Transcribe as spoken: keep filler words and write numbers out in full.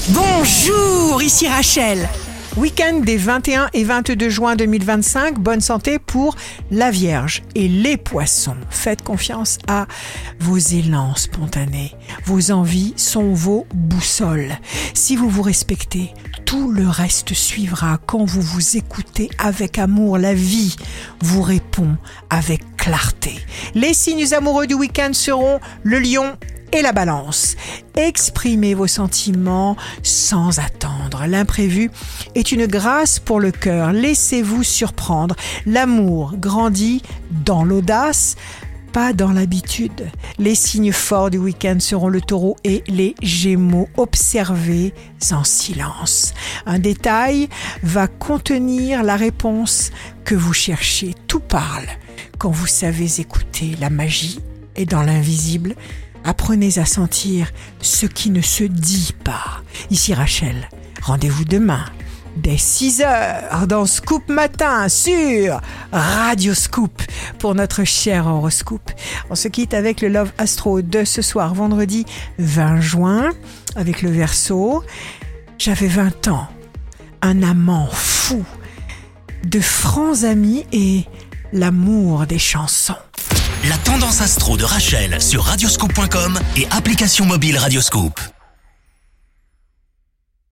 Bonjour, ici Rachel. Week-end des vingt et un et vingt-deux juin deux mille vingt-cinq, bonne santé pour la Vierge et les Poissons. Faites confiance à vos élans spontanés. Vos envies sont vos boussoles. Si vous vous respectez, tout le reste suivra. Quand vous vous écoutez avec amour, la vie vous répond avec clarté. Les signes amoureux du week-end seront le Lion et la Balance. Exprimez vos sentiments sans attendre. L'imprévu est une grâce pour le cœur. Laissez-vous surprendre. L'amour grandit dans l'audace, pas dans l'habitude. Les signes forts du week-end seront le Taureau et les Gémeaux. Observez en silence. Un détail va contenir la réponse que vous cherchez. Tout parle quand vous savez écouter. La magie est dans l'invisible. Apprenez à sentir ce qui ne se dit pas. Ici Rachel, rendez-vous demain dès six heures dans Scoop Matin sur Radio Scoop pour notre cher horoscope. On se quitte avec le Love Astro de ce soir, vendredi vingt juin, avec le Verseau. J'avais vingt ans, un amant fou, de francs amis et l'amour des chansons. La tendance astro de Rachel sur radioscoop point com et application mobile Radioscoop.